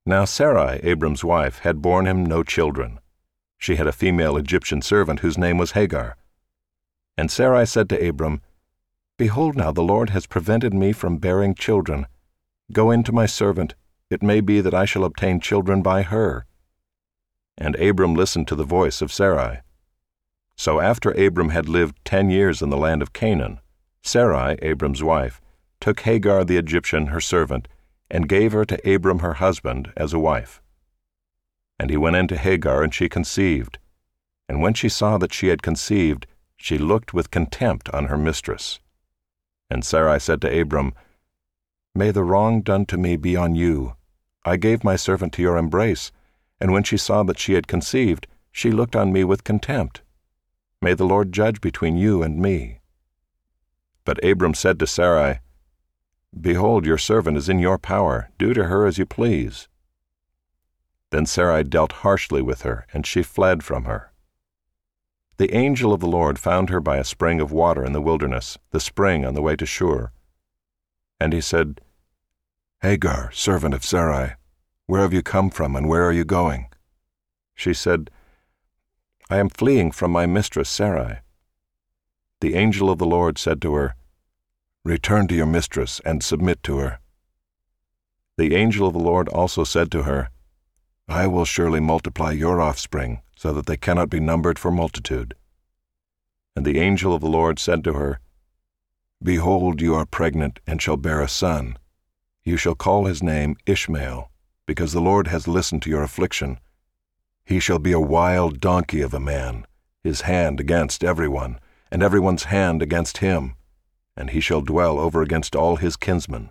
Now Sarai, Abram's wife, had borne him no children. She had a female Egyptian servant whose name was Hagar. And Sarai said to Abram, Behold now, the Lord has prevented me from bearing children. Go in to my servant, it may be that I shall obtain children by her. And Abram listened to the voice of Sarai. So after Abram had lived 10 years in the land of Canaan, Sarai, Abram's wife, took Hagar the Egyptian, her servant, and gave her to Abram her husband as a wife. And he went in to Hagar, and she conceived. And when she saw that she had conceived, she looked with contempt on her mistress. And Sarai said to Abram, May the wrong done to me be on you. I gave my servant to your embrace, and when she saw that she had conceived, she looked on me with contempt. May the Lord judge between you and me. But Abram said to Sarai, Behold, your servant is in your power. Do to her as you please. Then Sarai dealt harshly with her, and she fled from her. The angel of the Lord found her by a spring of water in the wilderness, the spring on the way to Shur. And he said, Hagar, servant of Sarai, where have you come from, and where are you going? She said, I am fleeing from my mistress Sarai. The angel of the Lord said to her, Return to your mistress and submit to her. The angel of the Lord also said to her, I will surely multiply your offspring, so that they cannot be numbered for multitude. And the angel of the Lord said to her, Behold, you are pregnant and shall bear a son. You shall call his name Ishmael, because the Lord has listened to your affliction. He shall be a wild donkey of a man, his hand against everyone, and everyone's hand against him, and he shall dwell over against all his kinsmen.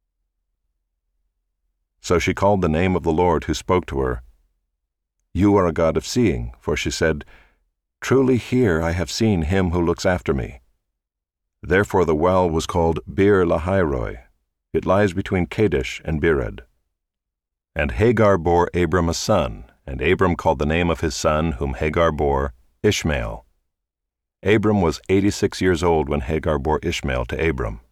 So she called the name of the Lord who spoke to her, You are a God of seeing, for she said, Truly here I have seen him who looks after me. Therefore the well was called Bir Lahairoi. It lies between Kadesh and Bered. And Hagar bore Abram a son, and Abram called the name of his son, whom Hagar bore, Ishmael. Abram was 86 years old when Hagar bore Ishmael to Abram.